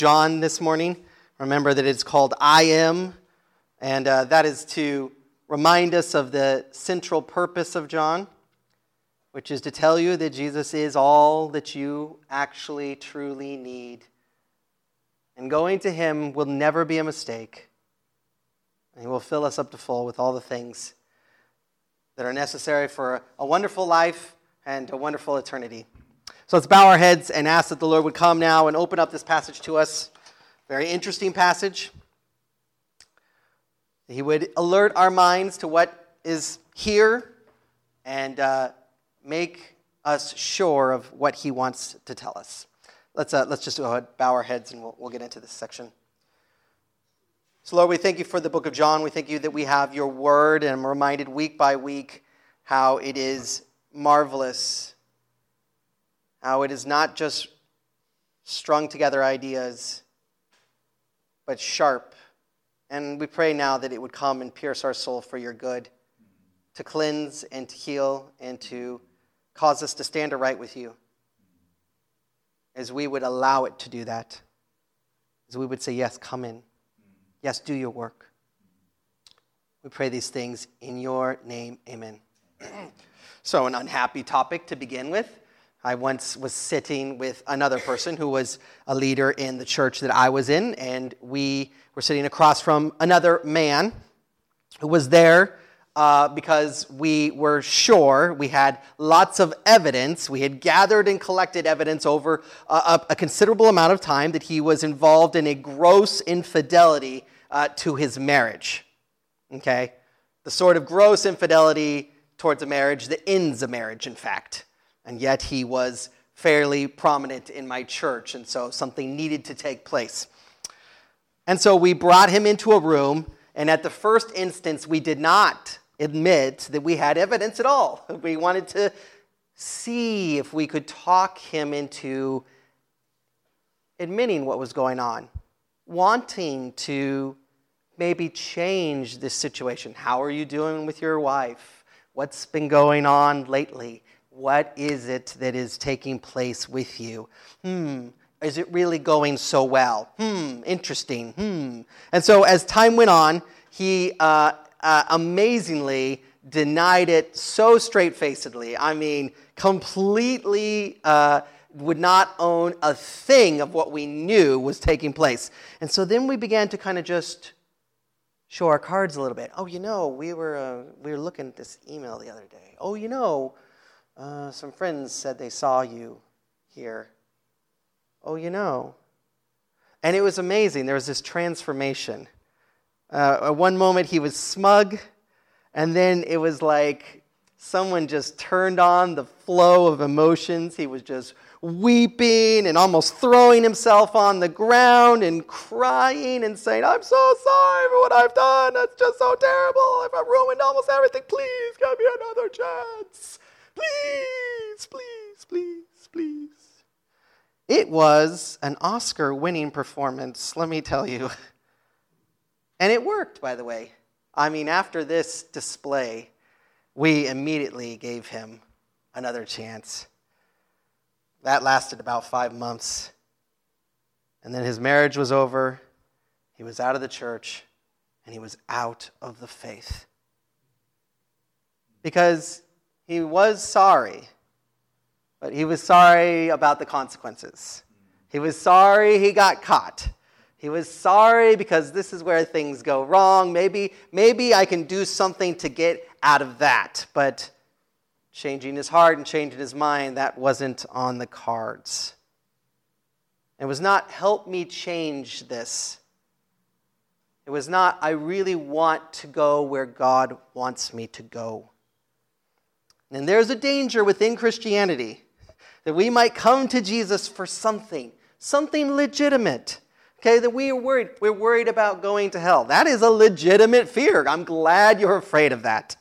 John this morning. Remember that it's called I Am, and that is to remind us of the central purpose of John, which is to tell you that Jesus is all that you actually truly need. And going to him will never be a mistake. And he will fill us up to full with all the things that are necessary for a wonderful life and a wonderful eternity. So let's bow our heads and ask that the Lord would come now and open up this passage to us. Very interesting passage. He would alert our minds to what is here and make us sure of what he wants to tell us. Let's just go ahead, bow our heads, and we'll get into this section. So Lord, we thank you for the book of John. We thank you that we have your word, and I'm reminded week by week how it is marvelous, how it is not just strung together ideas, but sharp. And we pray now that it would come and pierce our soul for your good, to cleanse and to heal and to cause us to stand aright with you, as we would allow it to do that, as we would say, yes, come in. Yes, do your work. We pray these things in your name. Amen. So an unhappy topic to begin with. I once was sitting with another person who was a leader in the church that I was in, and we were sitting across from another man who was there because we were sure we had lots of evidence. We had gathered and collected evidence over a considerable amount of time that he was involved in a gross infidelity to his marriage. Okay? The sort of gross infidelity towards a marriage that ends a marriage, in fact. And yet he was fairly prominent in my church, and so something needed to take place. And so we brought him into a room, and at the first instance, we did not admit that we had evidence at all. We wanted to see if we could talk him into admitting what was going on, wanting to maybe change this situation. How are you doing with your wife? What's been going on lately? What is it that is taking place with you? Is it really going so well? Interesting. And so as time went on, he amazingly denied it so straight-facedly. I mean, completely would not own a thing of what we knew was taking place. And so then we began to kind of just show our cards a little bit. Oh, we were looking at this email the other day. Oh, some friends said they saw you here. Oh, And it was amazing. There was this transformation. At one moment he was smug, and then it was like someone just turned on the flow of emotions. He was just weeping and almost throwing himself on the ground and crying and saying, I'm so sorry for what I've done. That's just so terrible. I've ruined almost everything. Please give me another chance. Please, please, please, please. It was an Oscar-winning performance, let me tell you. And it worked, by the way. I mean, after this display, we immediately gave him another chance. That lasted about 5 months. And then his marriage was over. He was out of the church, and he was out of the faith. Because he was sorry, but he was sorry about the consequences. He was sorry he got caught. He was sorry because this is where things go wrong. Maybe I can do something to get out of that. But changing his heart and changing his mind, that wasn't on the cards. It was not, help me change this. It was not, I really want to go where God wants me to go. And there's a danger within Christianity that we might come to Jesus for something legitimate. Okay, that we are worried. We're worried about going to hell. That is a legitimate fear. I'm glad you're afraid of that.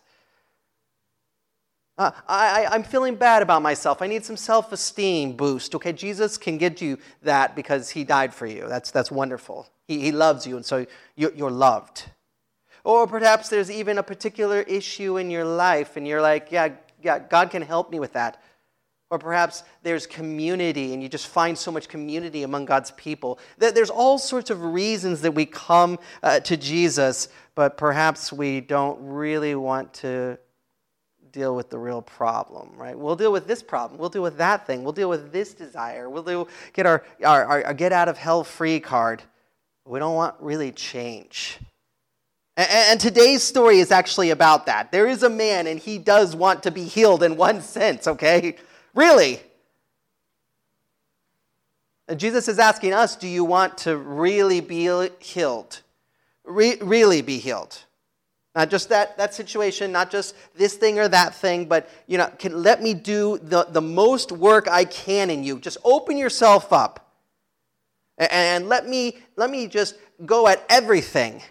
I'm feeling bad about myself. I need some self-esteem boost. Okay, Jesus can get you that because he died for you. That's wonderful. He loves you, and so you're loved. Or perhaps there's even a particular issue in your life, and you're like, yeah, God can help me with that. Or perhaps there's community and you just find so much community among God's people. There's all sorts of reasons that we come to Jesus, but perhaps we don't really want to deal with the real problem, right? We'll deal with this problem. We'll deal with that thing. We'll deal with this desire. Get our get out of hell free card. We don't want really change. And today's story is actually about that. There is a man and he does want to be healed in one sense, okay? Really. And Jesus is asking us, do you want to really be healed? Really be healed? Not just that situation, not just this thing or that thing, but let me do the most work I can in you. Just open yourself up. And let me just go at everything.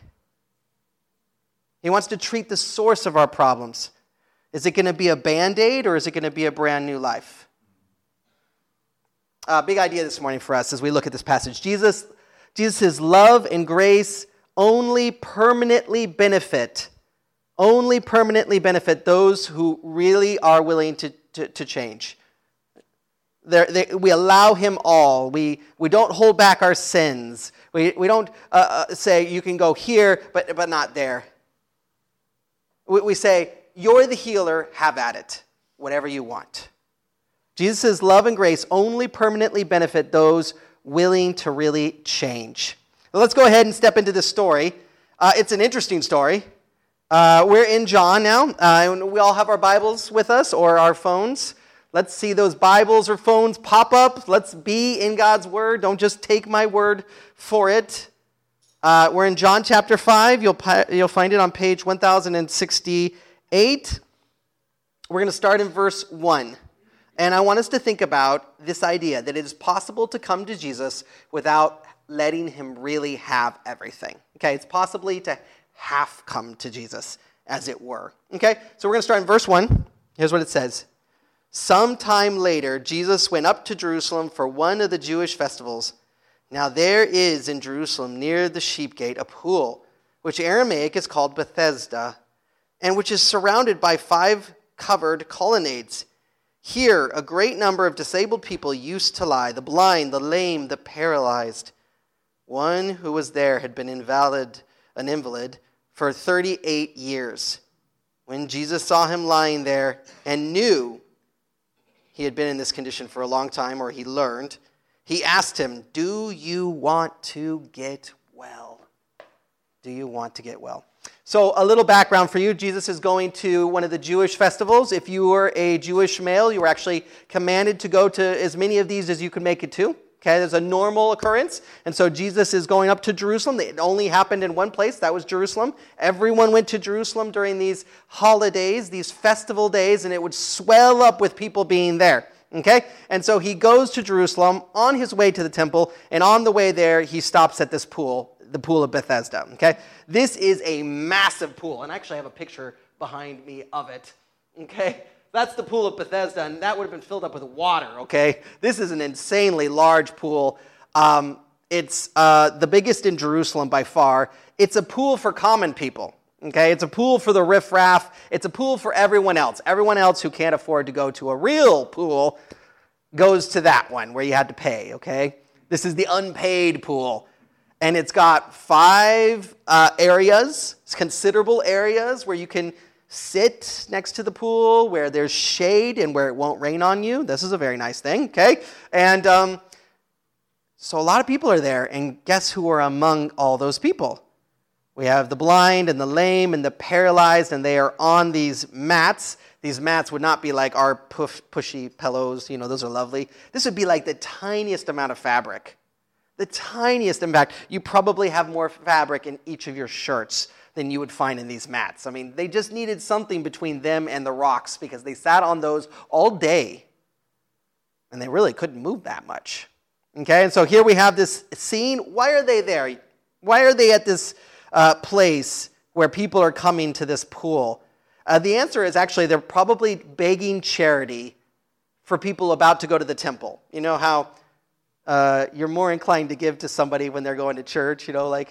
He wants to treat the source of our problems. Is it going to be a Band-Aid or is it going to be a brand new life? Big idea this morning for us as we look at this passage. Jesus' love and grace only permanently benefit those who really are willing to change. We allow him all. We don't hold back our sins. We don't say you can go here, but not there. We say, you're the healer, have at it, whatever you want. Jesus' love and grace only permanently benefit those willing to really change. Well, let's go ahead and step into this story. It's an interesting story. We're in John now. We all have our Bibles with us or our phones. Let's see those Bibles or phones pop up. Let's be in God's Word. Don't just take my word for it. We're in John chapter 5. You'll find it on page 1068. We're going to start in verse 1. And I want us to think about this idea that it is possible to come to Jesus without letting him really have everything. Okay, it's possibly to half come to Jesus, as it were. Okay, so we're going to start in verse 1. Here's what it says. Sometime later, Jesus went up to Jerusalem for one of the Jewish festivals. Now there is in Jerusalem near the sheep gate a pool, which Aramaic is called Bethesda, and which is surrounded by 5 covered colonnades. Here a great number of disabled people used to lie, the blind, the lame, the paralyzed. One who was there had been an invalid for 38 years. When Jesus saw him lying there and knew he had been in this condition for a long time, or he learned, he asked him, do you want to get well? Do you want to get well? So a little background for you. Jesus is going to one of the Jewish festivals. If you were a Jewish male, you were actually commanded to go to as many of these as you could make it to. Okay, there's a normal occurrence. And so Jesus is going up to Jerusalem. It only happened in one place. That was Jerusalem. Everyone went to Jerusalem during these holidays, these festival days, and it would swell up with people being there. Okay? And so he goes to Jerusalem on his way to the temple, and on the way there, he stops at this pool, the pool of Bethesda. Okay? This is a massive pool, and I actually have a picture behind me of it. Okay? That's the pool of Bethesda, and that would have been filled up with water, okay? This is an insanely large pool. It's the biggest in Jerusalem by far. It's a pool for common people, okay? It's a pool for the riffraff. It's a pool for everyone else. Everyone else who can't afford to go to a real pool goes to that one where you had to pay, okay? This is the unpaid pool. And it's got 5 areas, considerable areas where you can sit next to the pool, where there's shade and where it won't rain on you. This is a very nice thing, okay? And so a lot of people are there, and guess who are among all those people? We have the blind and the lame and the paralyzed, and they are on these mats. These mats would not be like our pushy pillows, those are lovely. This would be like the tiniest amount of fabric. The tiniest. In fact, you probably have more fabric in each of your shirts than you would find in these mats. I mean, they just needed something between them and the rocks because they sat on those all day, and they really couldn't move that much. Okay, and so here we have this scene. Why are they there? Why are they at this place where people are coming to this pool? The answer is actually they're probably begging charity for people about to go to the temple. You know how you're more inclined to give to somebody when they're going to church, like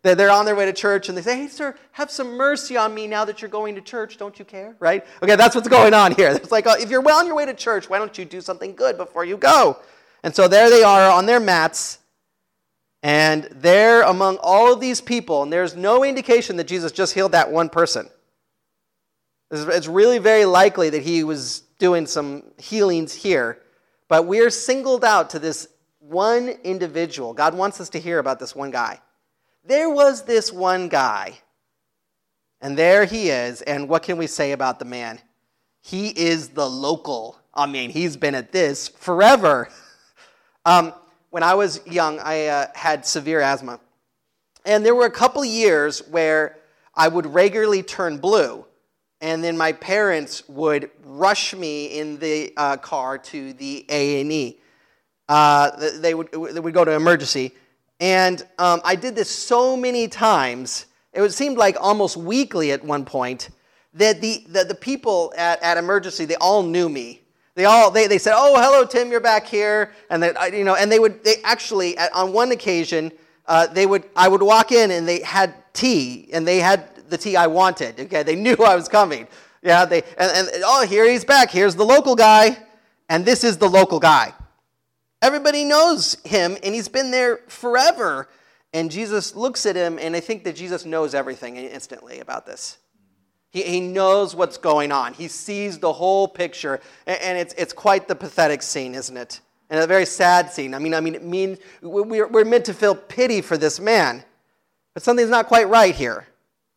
They're on their way to church, and they say, hey, sir, have some mercy on me now that you're going to church. Don't you care, right? Okay, that's what's going on here. It's like, if you're well on your way to church, why don't you do something good before you go? And so there they are on their mats, and they're among all of these people, and there's no indication that Jesus just healed that one person. It's really very likely that he was doing some healings here, but we're singled out to this one individual. God wants us to hear about this one guy. There was this one guy, and there he is, and what can we say about the man? He is the local. I mean, he's been at this forever. When I was young, I had severe asthma, and there were a couple years where I would regularly turn blue, and then my parents would rush me in the car to the A&E. They would go to emergency. And I did this so many times, it seemed like almost weekly at one point, that the people at emergency, they all knew me. They said, oh, hello, Tim, you're back here. And they actually, on one occasion, I would walk in and they had tea, and they had the tea I wanted. Okay, they knew I was coming. Yeah, oh, here he's back. Here's the local guy, and this is the local guy. Everybody knows him, and he's been there forever. And Jesus looks at him, and I think that Jesus knows everything instantly about this. He knows what's going on. He sees the whole picture, and it's quite the pathetic scene, isn't it? And a very sad scene. I mean, it means we're meant to feel pity for this man, but something's not quite right here.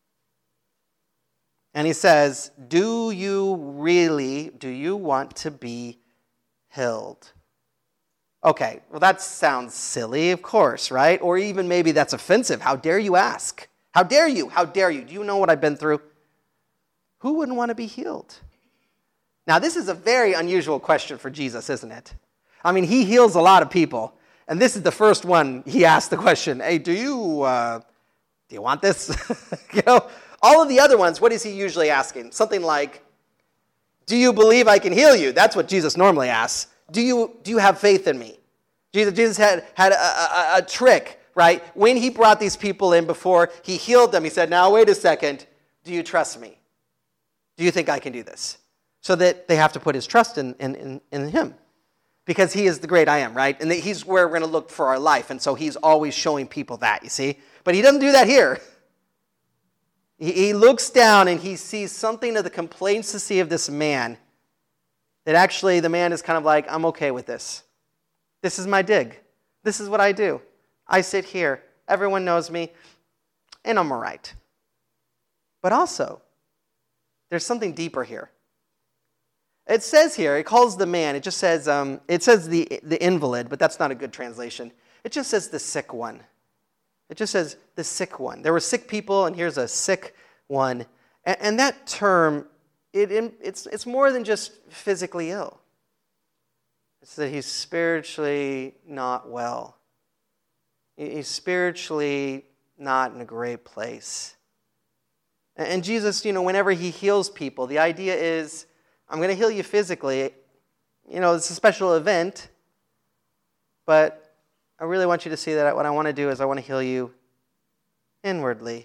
And he says, do you want to be healed? Okay, well, that sounds silly, of course, right? Or even maybe that's offensive. How dare you ask? How dare you? How dare you? Do you know what I've been through? Who wouldn't want to be healed? Now, this is a very unusual question for Jesus, isn't it? I mean, he heals a lot of people, and this is the first one he asked the question, hey, do you want this? All of the other ones, what is he usually asking? Something like, do you believe I can heal you? That's what Jesus normally asks. Do you have faith in me? Jesus had a trick, right? When he brought these people in before he healed them, he said, now wait a second, do you trust me? Do you think I can do this? So that they have to put his trust in him. Because he is the great I am, right? And he's where we're going to look for our life. And so he's always showing people that, you see? But he doesn't do that here. He looks down and he sees something of the complacency of this man. That actually the man is kind of like, I'm okay with this. This is my dig. This is what I do. I sit here. Everyone knows me. And I'm all right. But also, there's something deeper here. It says here, it calls the man, it just says, the invalid, but that's not a good translation. It just says the sick one. It just says the sick one. There were sick people, and here's a sick one. And that term, it's more than just physically ill. It's that he's spiritually not well. He's spiritually not in a great place. And Jesus, whenever he heals people, the idea is, I'm going to heal you physically. It's a special event, but I really want you to see that what I want to do is I want to heal you inwardly.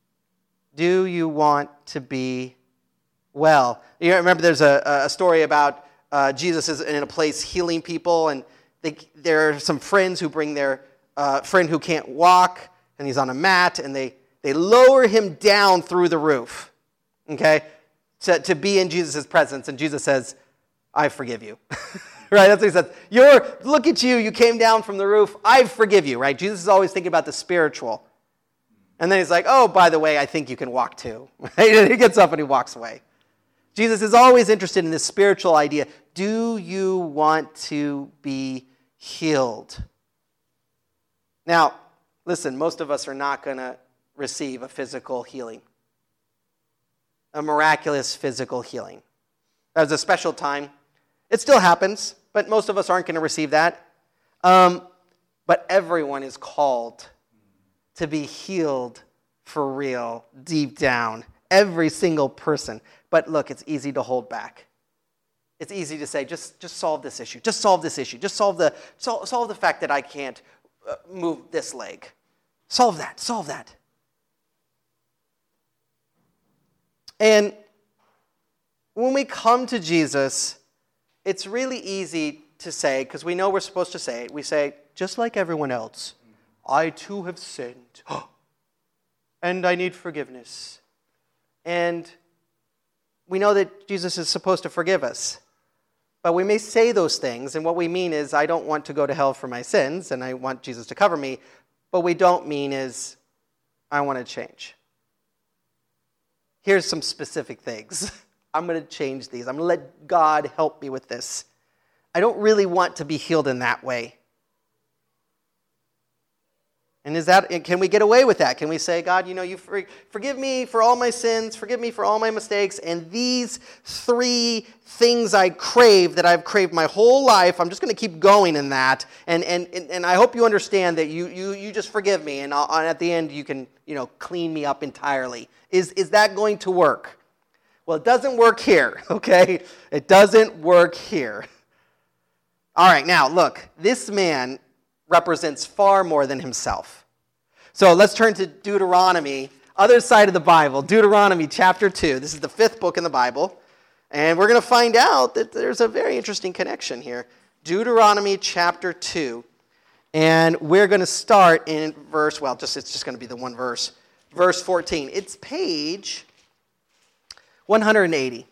Do you want to be well? You remember there's a story about Jesus is in a place healing people, and there are some friends who bring their friend who can't walk, and he's on a mat, and they lower him down through the roof, okay, to be in Jesus' presence. And Jesus says, I forgive you. Right, that's what he says. Look at you, you came down from the roof, I forgive you, right? Jesus is always thinking about the spiritual. And then he's like, oh, by the way, I think you can walk too. Right? And he gets up and he walks away. Jesus is always interested in this spiritual idea. Do you want to be healed? Now, listen, most of us are not going to receive a physical healing, a miraculous physical healing. That was a special time. It still happens, but most of us aren't going to receive that. But everyone is called to be healed for real, deep down. Every single person. But look, it's easy to hold back. It's easy to say, just solve this issue. Just solve this issue. Just solve the fact that I can't move this leg. Solve that. And when we come to Jesus, it's really easy to say, because we know we're supposed to say it, we say, just like everyone else, I too have sinned, and I need forgiveness. And we know that Jesus is supposed to forgive us. But we may say those things, and what we mean is, I don't want to go to hell for my sins, and I want Jesus to cover me. What we don't mean is, I want to change. Here's some specific things. I'm going to change these. I'm going to let God help me with this. I don't really want to be healed in that way. And can we get away with that? Can we say, God, you forgive me for all my sins, forgive me for all my mistakes, and these 3 things I crave that I've craved my whole life, I'm just going to keep going in that, and I hope you understand that you just forgive me, and at the end you can clean me up entirely. Is that going to work? Well, it doesn't work here, okay? It doesn't work here. All right, now look, this man represents far more than himself. So let's turn to Deuteronomy, other side of the Bible, Deuteronomy chapter 2. This is the 5th book in the Bible, and we're going to find out that there's a very interesting connection here. Deuteronomy chapter 2, and we're going to start in it's just going to be the one verse, verse 14. It's page 180.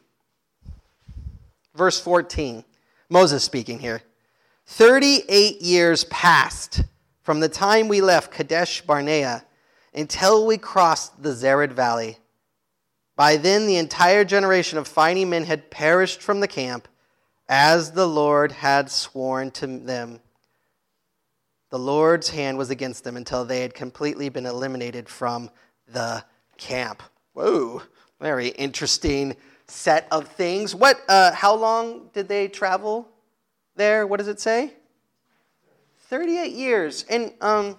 Verse 14. Moses speaking here. 38 years passed from the time we left Kadesh Barnea until we crossed the Zered Valley. By then the entire generation of fighting men had perished from the camp, as the Lord had sworn to them. The Lord's hand was against them until they had completely been eliminated from the camp. Whoa, very interesting set of things. How long did they travel there? What does it say? 38 years. And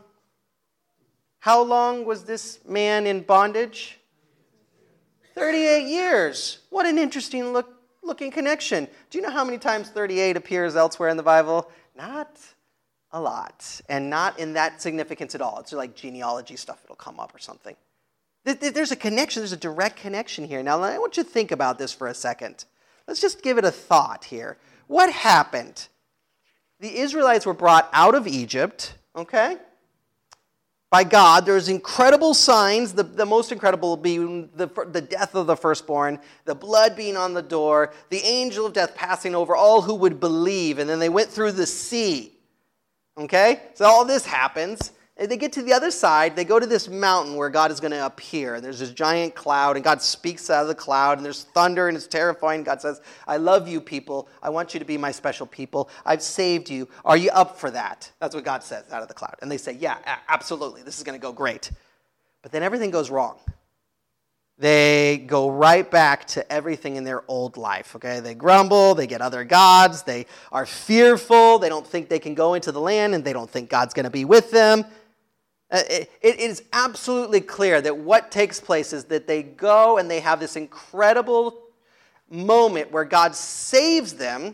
how long was this man in bondage? 38 years. What an interesting looking connection. Do you know how many times 38 appears elsewhere in the Bible? Not a lot. And not in that significance at all. It's like genealogy stuff. It'll come up or something. There's a connection. There's a direct connection here. Now, I want you to think about this for a second. Let's just give it a thought here. What happened? The Israelites were brought out of Egypt, okay, by God. There's incredible signs, the most incredible being the death of the firstborn, the blood being on the door, the angel of death passing over all who would believe, and then they went through the sea, okay? So all this happens. They get to the other side, they go to this mountain where God is going to appear. There's this giant cloud, and God speaks out of the cloud, and there's thunder, and it's terrifying. God says, I love you people. I want you to be my special people. I've saved you. Are you up for that? That's what God says out of the cloud. And they say, yeah, absolutely. This is going to go great. But then everything goes wrong. They go right back to everything in their old life, okay? They grumble, they get other gods, they are fearful, they don't think they can go into the land, and they don't think God's going to be with them. It is absolutely clear that what takes place is that they go and they have this incredible moment where God saves them,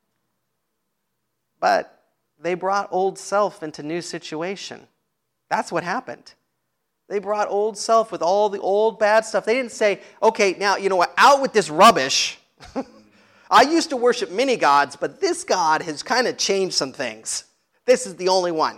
but they brought old self into new situation. That's what happened. They brought old self with all the old bad stuff. They didn't say, okay, now, you know what, out with this rubbish. I used to worship many gods, but this God has kind of changed some things. This is the only one.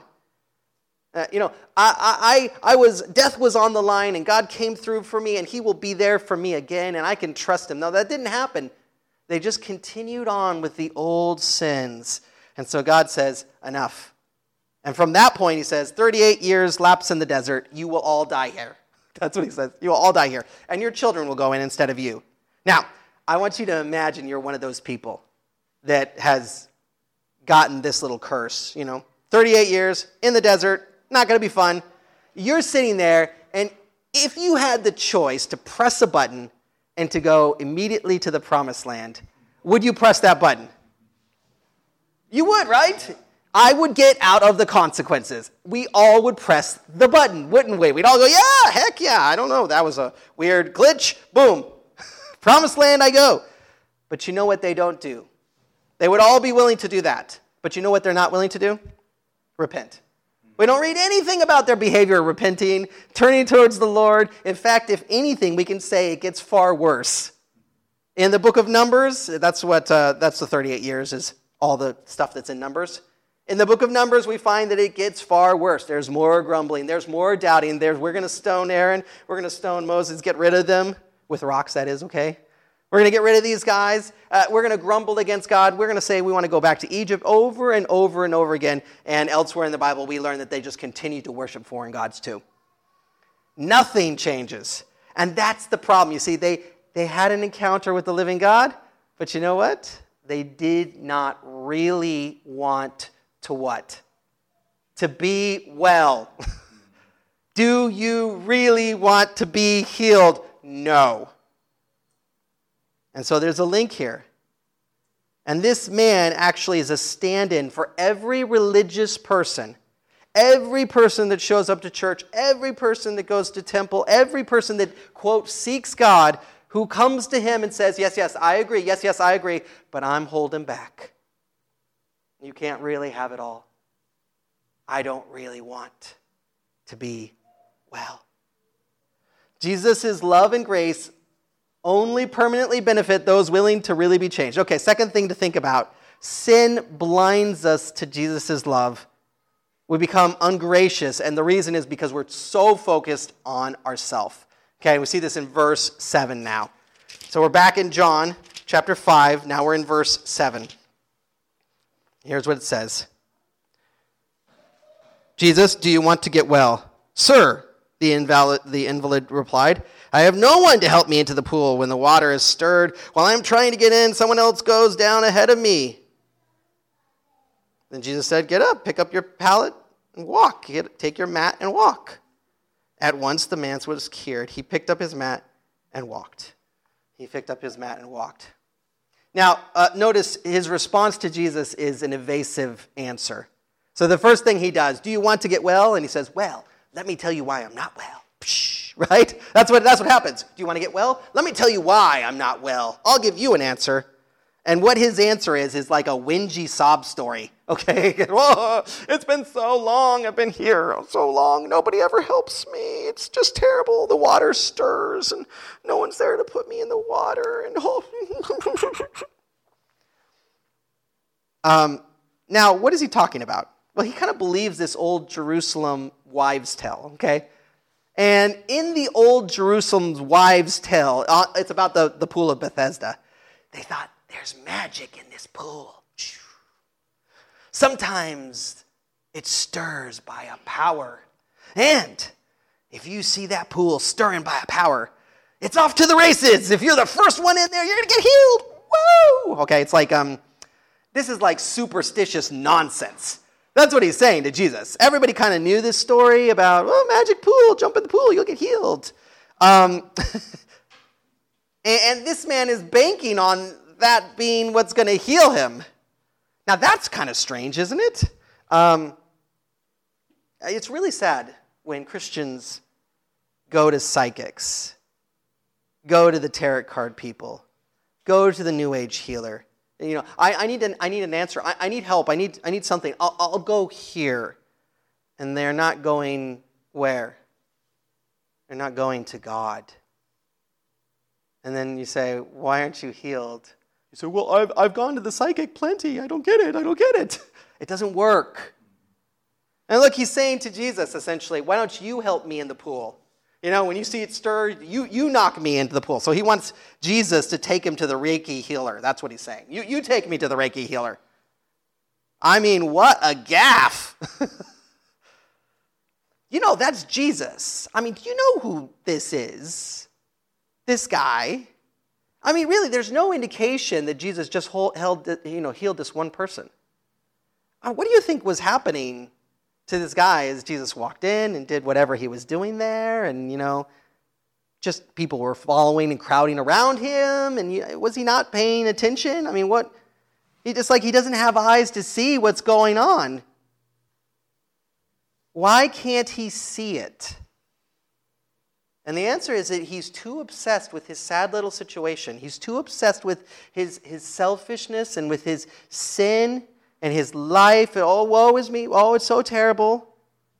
Death was on the line, and God came through for me, and he will be there for me again, and I can trust him. No, that didn't happen. They just continued on with the old sins. And so God says, enough. And from that point, he says, 38 years lapse in the desert, you will all die here. That's what he says. You will all die here. And your children will go in instead of you. Now, I want you to imagine you're one of those people that has gotten this little curse, 38 years in the desert, not going to be fun. You're sitting there, and if you had the choice to press a button and to go immediately to the promised land, would you press that button? You would, right? I would get out of the consequences. We all would press the button, wouldn't we? We'd all go, yeah, heck yeah, I don't know. That was a weird glitch. Boom. Promised land I go. But you know what they don't do? They would all be willing to do that. But you know what they're not willing to do? Repent. We don't read anything about their behavior repenting, turning towards the Lord. In fact, if anything, we can say it gets far worse. In the book of Numbers, that's the 38 years is all the stuff that's in Numbers. In the book of Numbers, we find that it gets far worse. There's more grumbling. There's more doubting. We're going to stone Aaron. We're going to stone Moses. Get rid of them. With rocks, that is, okay? We're going to get rid of these guys. We're going to grumble against God. We're going to say we want to go back to Egypt over and over and over again. And elsewhere in the Bible, we learn that they just continue to worship foreign gods too. Nothing changes. And that's the problem. You see, they had an encounter with the living God, but you know what? They did not really want to what? To be well. Do you really want to be healed? No. And so there's a link here. And this man actually is a stand-in for every religious person, every person that shows up to church, every person that goes to temple, every person that, quote, seeks God, who comes to him and says, yes, yes, I agree, yes, yes, I agree, but I'm holding back. You can't really have it all. I don't really want to be well. Jesus' love and grace only permanently benefit those willing to really be changed. Okay, second thing to think about. Sin blinds us to Jesus' love. We become ungracious, and the reason is because we're so focused on ourselves. Okay, we see this in verse 7 now. So we're back in John chapter 5. Now we're in verse 7. Here's what it says. Jesus, do you want to get well? Sir, the invalid replied, I have no one to help me into the pool when the water is stirred. While I'm trying to get in, someone else goes down ahead of me. Then Jesus said, get up, pick up your pallet and walk. Take your mat and walk. At once the man was cured. He picked up his mat and walked. He picked up his mat and walked. Now, notice his response to Jesus is an evasive answer. So the first thing he does, do you want to get well? And he says, well, let me tell you why I'm not well. Psh, right? That's what happens. Do you want to get well? Let me tell you why I'm not well. I'll give you an answer. And what his answer is like a whingy sob story. Okay? Oh, it's been so long. I've been here so long. Nobody ever helps me. It's just terrible. The water stirs and no one's there to put me in the water. And now, what is he talking about? Well, he kind of believes this old Jerusalem wives' tale, okay? And in the old Jerusalem's wives' tale, it's about the pool of Bethesda. They thought, there's magic in this pool. Sometimes it stirs by a power. And if you see that pool stirring by a power, it's off to the races. If you're the first one in there, you're going to get healed. Woo! Okay, it's like, this is like superstitious nonsense. That's what he's saying to Jesus. Everybody kind of knew this story about, magic pool, jump in the pool, you'll get healed. And this man is banking on that being what's going to heal him. Now that's kind of strange, isn't it? It's really sad when Christians go to psychics, go to the tarot card people, go to the New Age healer. You know, I need an answer. I need help. I need something. I'll go here. And they're not going where? They're not going to God. And then you say, why aren't you healed? You say, well, I've gone to the psychic plenty. I don't get it. It doesn't work. And look, he's saying to Jesus, essentially, why don't you help me in the pool? You know, when you see it stir, you knock me into the pool. So he wants Jesus to take him to the Reiki healer. That's what he's saying. You take me to the Reiki healer. I mean, what a gaffe. You know, that's Jesus. I mean, do you know who this is? This guy. I mean, really, there's no indication that Jesus just healed this one person. What do you think was happening to this guy as Jesus walked in and did whatever he was doing there? And, just people were following and crowding around him. And was he not paying attention? I mean, he doesn't have eyes to see what's going on. Why can't he see it? And the answer is that he's too obsessed with his sad little situation. He's too obsessed with his selfishness and with his sin and his life. And, oh, woe is me. Oh, it's so terrible.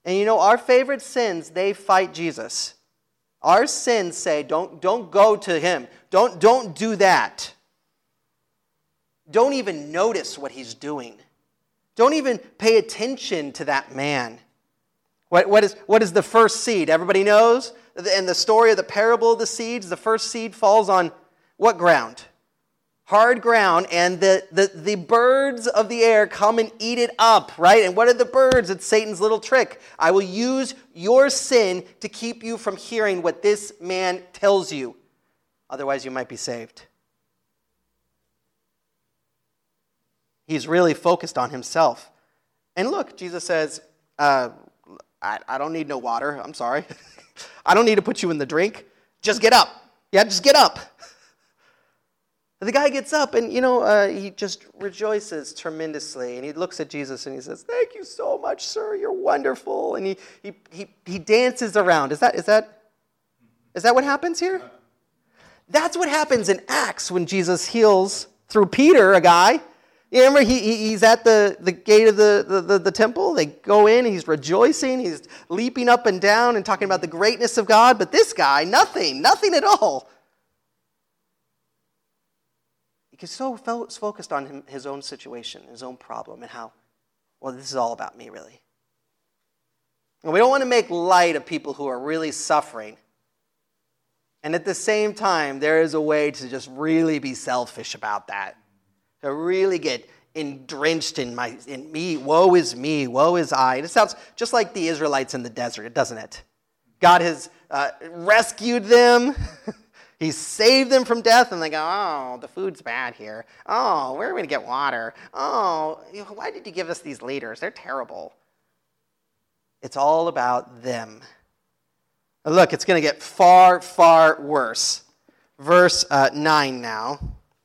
And you know, our favorite sins, they fight Jesus. Our sins say, don't go to him. Don't do that. Don't even notice what he's doing. Don't even pay attention to that man. What is the first seed? Everybody knows? In the story of the parable of the seeds, the first seed falls on what ground? Hard ground, and the birds of the air come and eat it up, right? And what are the birds? It's Satan's little trick. I will use your sin to keep you from hearing what this man tells you. Otherwise, you might be saved. He's really focused on himself. And look, Jesus says, I don't need no water. I'm sorry. I don't need to put you in the drink. Just get up. Yeah, just get up. The guy gets up and, he just rejoices tremendously. And he looks at Jesus and he says, thank you so much, sir. You're wonderful. And he dances around. Is that what happens here? That's what happens in Acts when Jesus heals through Peter, a guy. You remember he's at the gate of the temple. They go in, he's rejoicing, he's leaping up and down and talking about the greatness of God. But this guy, nothing at all. He's so focused on his own situation, his own problem, and how, well, this is all about me, really. And we don't want to make light of people who are really suffering. And at the same time, there is a way to just really be selfish about that. To really get drenched in me, woe is me, woe is I. And it sounds just like the Israelites in the desert, doesn't it? God has rescued them. He saved them from death, and they go, oh, the food's bad here. Oh, where are we going to get water? Oh, why did you give us these leaders? They're terrible. It's all about them. And look, it's going to get far, far worse. Verse 9 now.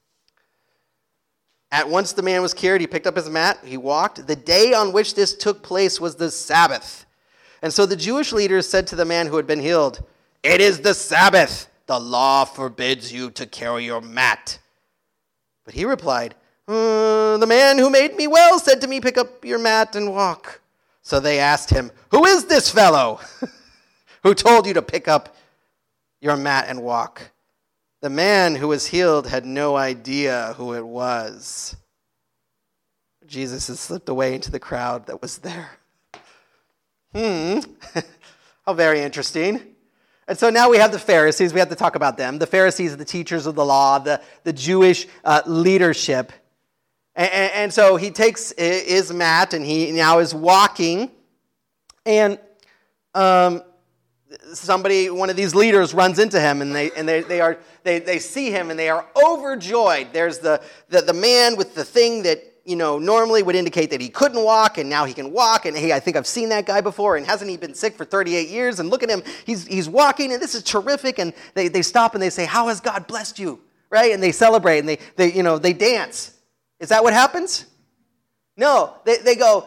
At once the man was cured, he picked up his mat, he walked. The day on which this took place was the Sabbath. And so the Jewish leaders said to the man who had been healed, it is the Sabbath. The law forbids you to carry your mat. But he replied, the man who made me well said to me, pick up your mat and walk. So they asked him, who is this fellow who told you to pick up your mat and walk? The man who was healed had no idea who it was. Jesus has slipped away into the crowd that was there. How very interesting. And so now we have the Pharisees. We have to talk about them. The Pharisees are the teachers of the law, the Jewish leadership. And so he takes his mat and he now is walking. And one of these leaders runs into him, and they see him and they are overjoyed. There's the man with the thing that normally would indicate that he couldn't walk, and now he can walk. And hey, I think I've seen that guy before, and hasn't he been sick for 38 years? And look at him, he's walking, and this is terrific. And they stop and they say, how has God blessed you? Right? And they celebrate and they dance. Is that what happens? No, they go,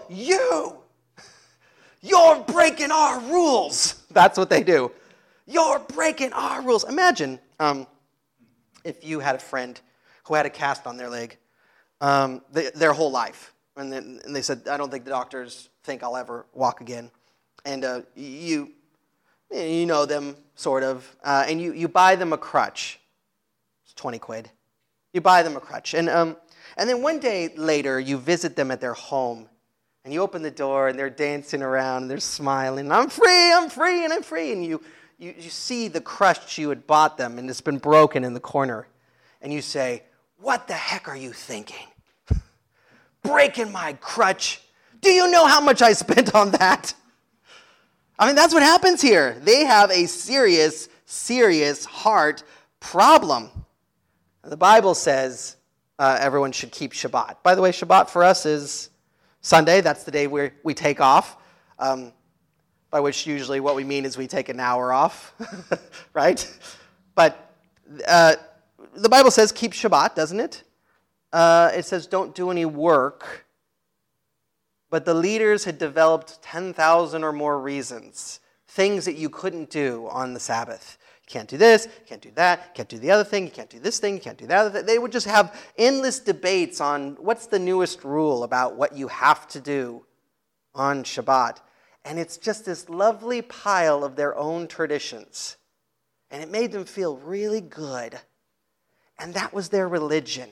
you're breaking our rules. That's what they do. You're breaking our rules. Imagine if you had a friend who had a cast on their leg their whole life. And they said, I don't think the doctors think I'll ever walk again. And you know them, sort of, and you buy them a crutch. It's 20 quid. You buy them a crutch. And then one day later, you visit them at their home. And you open the door, and they're dancing around, and they're smiling. I'm free, and I'm free. And you see the crutch you had bought them, and it's been broken in the corner. And you say, what the heck are you thinking? Breaking my crutch? Do you know how much I spent on that? I mean, that's what happens here. They have a serious, serious heart problem. The Bible says everyone should keep Shabbat. By the way, Shabbat for us is Sunday. That's the day where we take off, by which usually what we mean is we take an hour off, right? But the Bible says keep Shabbat, doesn't it? It says don't do any work. But the leaders had developed 10,000 or more reasons, things that you couldn't do on the Sabbath. You can't do this, you can't do that, you can't do the other thing, you can't do this thing, you can't do that other thing. They would just have endless debates on what's the newest rule about what you have to do on Shabbat. And it's just this lovely pile of their own traditions. And it made them feel really good. And that was their religion.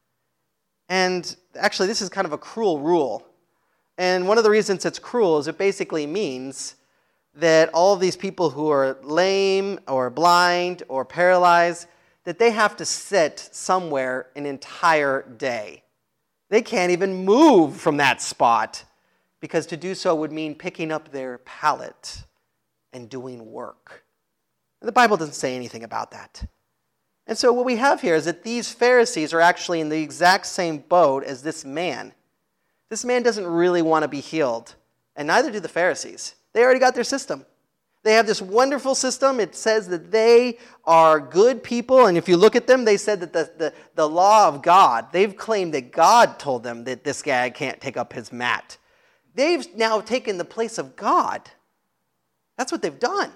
And actually, this is kind of a cruel rule. And one of the reasons it's cruel is it basically means that all of these people who are lame or blind or paralyzed, that they have to sit somewhere an entire day. They can't even move from that spot, because to do so would mean picking up their pallet and doing work. And the Bible doesn't say anything about that. And so what we have here is that these Pharisees are actually in the exact same boat as this man. This man doesn't really want to be healed, and neither do the Pharisees. They already got their system. They have this wonderful system. It says that they are good people, and if you look at them, they said that the law of God, they've claimed that God told them that this guy can't take up his mat. They've now taken the place of God. That's what they've done.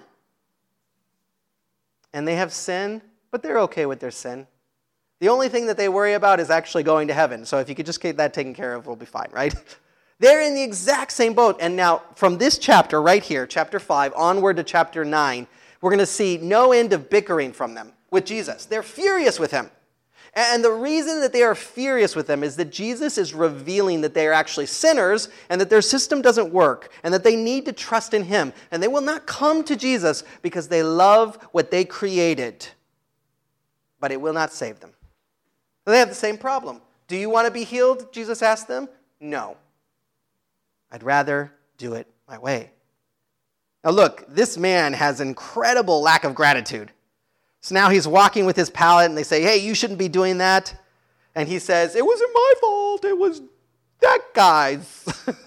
And they have sin, but they're okay with their sin. The only thing that they worry about is actually going to heaven. So if you could just get that taken care of, we'll be fine, right? They're in the exact same boat. And now from this chapter right here, chapter 5, onward to chapter 9, we're going to see no end of bickering from them with Jesus. They're furious with him. And the reason that they are furious with them is that Jesus is revealing that they are actually sinners and that their system doesn't work and that they need to trust in him. And they will not come to Jesus because they love what they created, but it will not save them. They have the same problem. Do you want to be healed? Jesus asked them. No. I'd rather do it my way. Now look, this man has incredible lack of gratitude. So now he's walking with his pallet, and they say, hey, you shouldn't be doing that. And he says, it wasn't my fault. It was that guy's.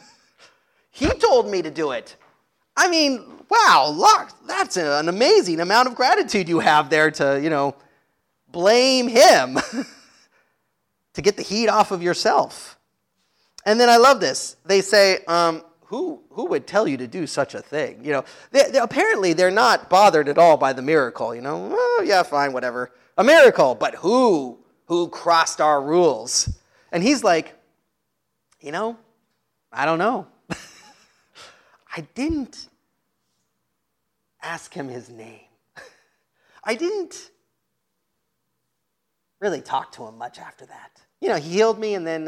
He told me to do it. I mean, wow, that's an amazing amount of gratitude you have there to, blame him to get the heat off of yourself. And then I love this. They say, who would tell you to do such a thing? Apparently they're not bothered at all by the miracle. Oh, yeah, fine, whatever. A miracle, but who crossed our rules? And he's like, I don't know. I didn't ask him his name. I didn't really talk to him much after that. He healed me, and then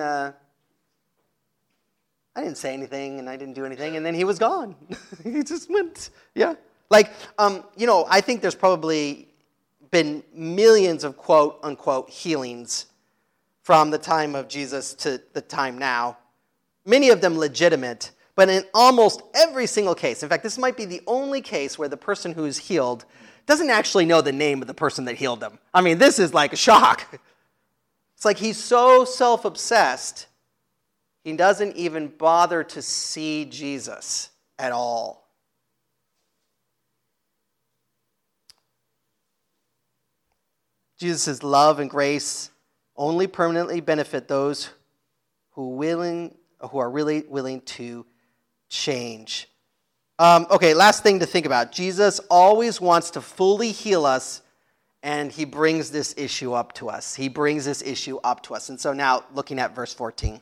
I didn't say anything, and I didn't do anything, and then he was gone. He just went, yeah. I think there's probably been millions of quote-unquote healings from the time of Jesus to the time now. Many of them legitimate, but in almost every single case, in fact, this might be the only case where the person who is healed doesn't actually know the name of the person that healed them. I mean, this is like a shock. It's like he's so self-obsessed, he doesn't even bother to see Jesus at all. Jesus' love and grace only permanently benefit those who are really willing to change. Okay, last thing to think about. Jesus always wants to fully heal us, and he brings this issue up to us. And so now, looking at verse 14.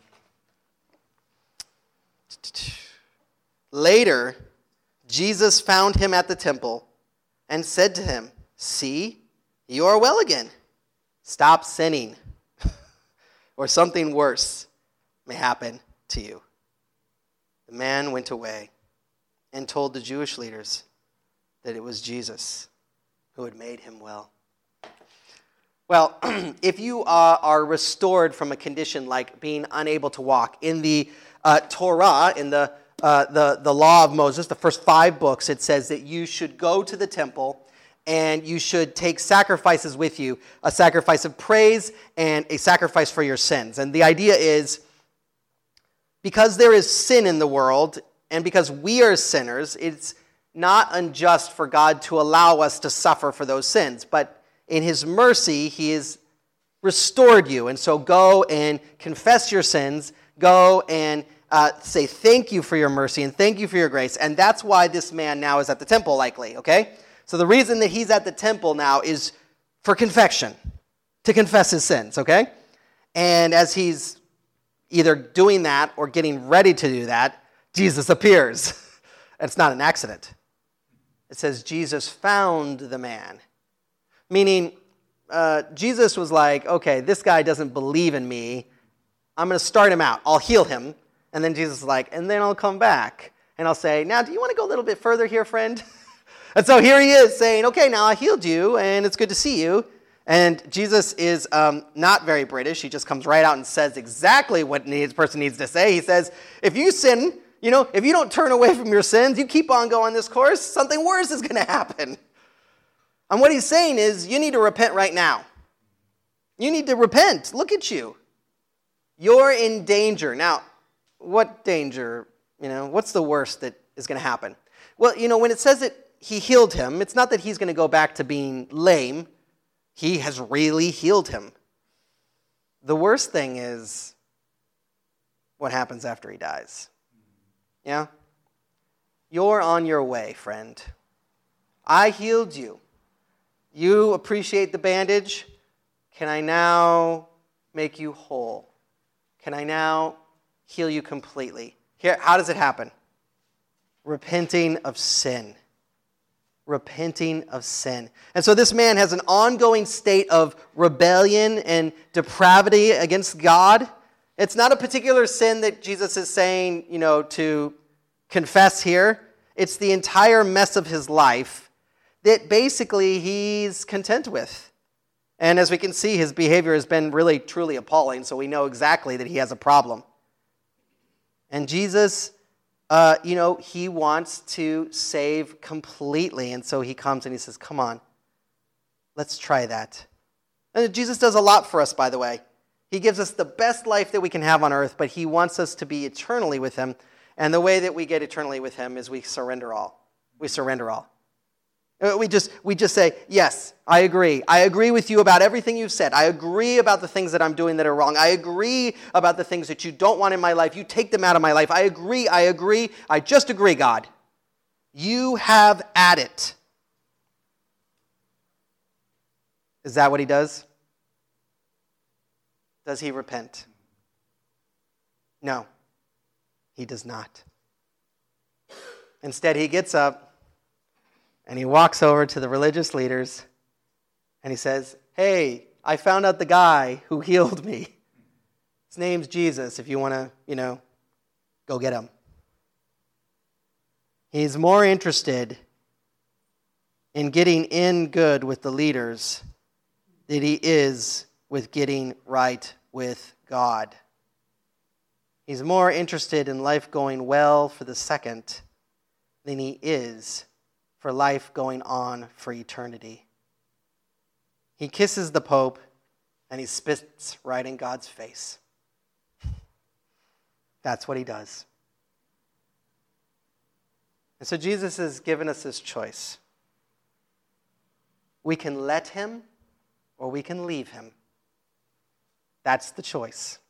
Later, Jesus found him at the temple and said to him, "See, you are well again. Stop sinning, or something worse may happen to you." The man went away and told the Jewish leaders that it was Jesus who had made him well. Well, if you are restored from a condition like being unable to walk, in the Torah, in the law of Moses, the first 5 books, it says that you should go to the temple and you should take sacrifices with you, a sacrifice of praise and a sacrifice for your sins. And the idea is, because there is sin in the world, and because we are sinners, it's not unjust for God to allow us to suffer for those sins. But in his mercy, he has restored you. And so go and confess your sins. Go and say thank you for your mercy and thank you for your grace. And that's why this man now is at the temple, likely, okay? So the reason that he's at the temple now is for confession, to confess his sins, okay? And as he's either doing that or getting ready to do that, Jesus appears. It's not an accident. It says Jesus found the man. Meaning, Jesus was like, okay, this guy doesn't believe in me. I'm going to start him out. I'll heal him. And then Jesus is like, and then I'll come back. And I'll say, now, do you want to go a little bit further here, friend? And so here he is saying, okay, now I healed you, and it's good to see you. And Jesus is not very British. He just comes right out and says exactly what the person needs to say. He says, if you sin, if you don't turn away from your sins, you keep on going this course, something worse is going to happen. And what he's saying is, you need to repent right now. You need to repent. Look at you. You're in danger. Now, what danger? What's the worst that is going to happen? Well, when it says that he healed him, it's not that he's going to go back to being lame. He has really healed him. The worst thing is what happens after he dies. Yeah? You're on your way, friend. I healed you. You appreciate the bandage. Can I now make you whole? Can I now heal you completely? Here, how does it happen? Repenting of sin. Repenting of sin. And so this man has an ongoing state of rebellion and depravity against God. It's not a particular sin that Jesus is saying, to confess here. It's the entire mess of his life that basically he's content with. And as we can see, his behavior has been really, truly appalling, so we know exactly that he has a problem. And Jesus, he wants to save completely, and so he comes and he says, come on, let's try that. And Jesus does a lot for us, by the way. He gives us the best life that we can have on earth, but he wants us to be eternally with him. And the way that we get eternally with him is we surrender all. We surrender all. We just say, yes, I agree. I agree with you about everything you've said. I agree about the things that I'm doing that are wrong. I agree about the things that you don't want in my life. You take them out of my life. I agree. I just agree, God. You have at it. Is that what he does? Does he repent? No, he does not. Instead, he gets up and he walks over to the religious leaders and he says, hey, I found out the guy who healed me. His name's Jesus, if you want to, go get him. He's more interested in getting in good with the leaders than he is with getting right with God. He's more interested in life going well for the second than he is for life going on for eternity. He kisses the Pope and he spits right in God's face. That's what he does. And so Jesus has given us this choice. We can let him or we can leave him. That's the choice.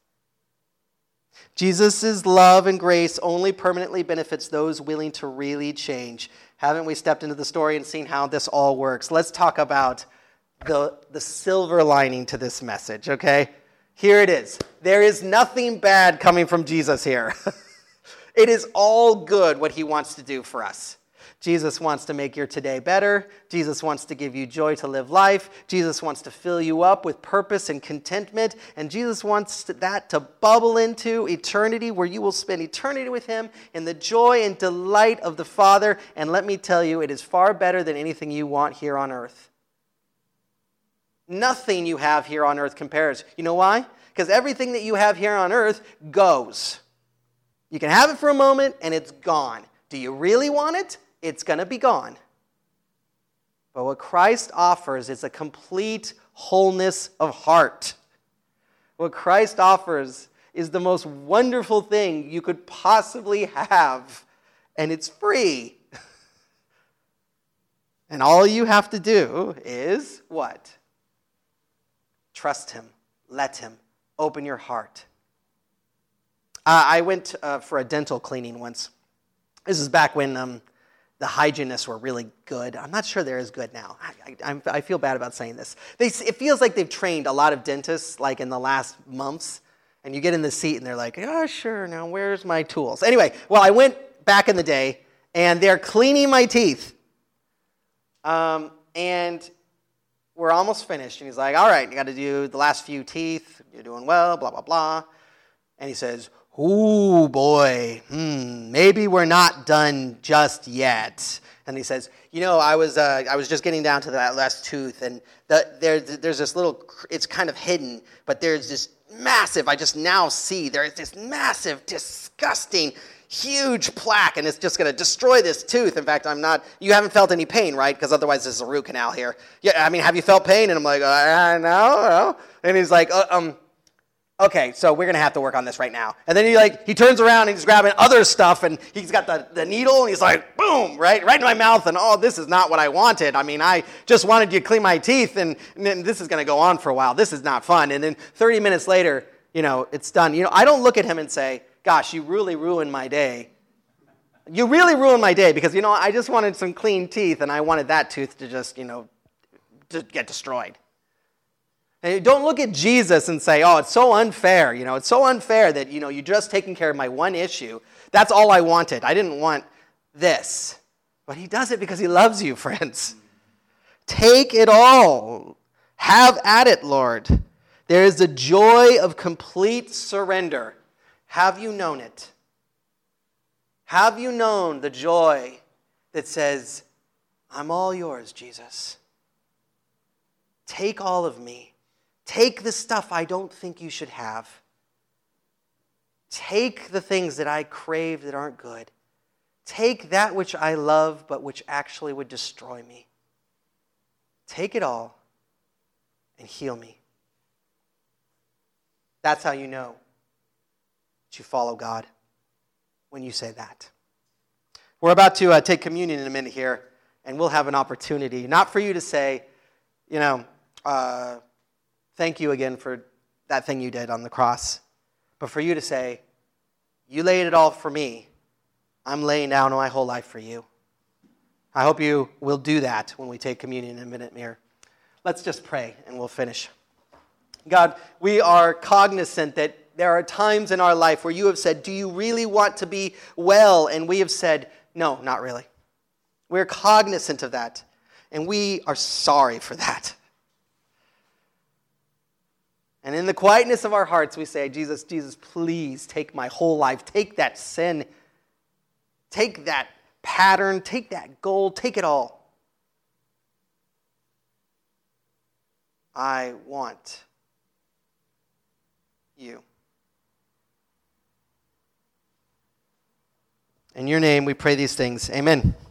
Jesus' love and grace only permanently benefits those willing to really change. Haven't we stepped into the story and seen how this all works? Let's talk about the silver lining to this message, okay? Here it is. There is nothing bad coming from Jesus here. It is all good what he wants to do for us. Jesus wants to make your today better. Jesus wants to give you joy to live life. Jesus wants to fill you up with purpose and contentment. And Jesus wants that to bubble into eternity where you will spend eternity with him in the joy and delight of the Father. And let me tell you, it is far better than anything you want here on earth. Nothing you have here on earth compares. You know why? Because everything that you have here on earth goes. You can have it for a moment and it's gone. Do you really want it? It's going to be gone. But what Christ offers is a complete wholeness of heart. What Christ offers is the most wonderful thing you could possibly have, and it's free. And all you have to do is what? Trust him. Let him. Open your heart. I went for a dental cleaning once. This is back when the hygienists were really good. I'm not sure they're as good now. I feel bad about saying this. It feels like they've trained a lot of dentists like in the last months. And you get in the seat and they're like, oh, sure, now where's my tools? Anyway, well, I went back in the day and they're cleaning my teeth. And we're almost finished. And he's like, all right, you got to do the last few teeth. You're doing well, blah, blah, blah. And he says, ooh, boy, maybe we're not done just yet. And he says, I was just getting down to that last tooth, and there's this little, it's kind of hidden, but there's this massive, I just now see, there's this massive, disgusting, huge plaque, and it's just going to destroy this tooth. In fact, you haven't felt any pain, right? Because otherwise this is a root canal here. Yeah, I mean, have you felt pain? And I'm like, no. And he's like, okay, so we're going to have to work on this right now. And then he turns around and he's grabbing other stuff, and he's got the needle, and he's like, boom, right in my mouth, and this is not what I wanted. I mean, I just wanted you to clean my teeth, and this is going to go on for a while. This is not fun. And then 30 minutes later, it's done. I don't look at him and say, gosh, you really ruined my day. You really ruined my day because, I just wanted some clean teeth, and I wanted that tooth to just, to get destroyed. And don't look at Jesus and say, oh, it's so unfair. It's so unfair that, you're just taking care of my one issue. That's all I wanted. I didn't want this. But he does it because he loves you, friends. Take it all. Have at it, Lord. There is the joy of complete surrender. Have you known it? Have you known the joy that says, I'm all yours, Jesus. Take all of me. Take the stuff I don't think you should have. Take the things that I crave that aren't good. Take that which I love but which actually would destroy me. Take it all and heal me. That's how you know that you follow God, when you say that. We're about to take communion in a minute here, and we'll have an opportunity, not for you to say, thank you again for that thing you did on the cross, but for you to say, you laid it all for me. I'm laying down my whole life for you. I hope you will do that when we take communion in a minute here. Let's just pray, and we'll finish. God, we are cognizant that there are times in our life where you have said, do you really want to be well? And we have said, no, not really. We're cognizant of that, and we are sorry for that. And in the quietness of our hearts, we say, Jesus, please take my whole life. Take that sin. Take that pattern. Take that goal. Take it all. I want you. In your name we pray these things. Amen.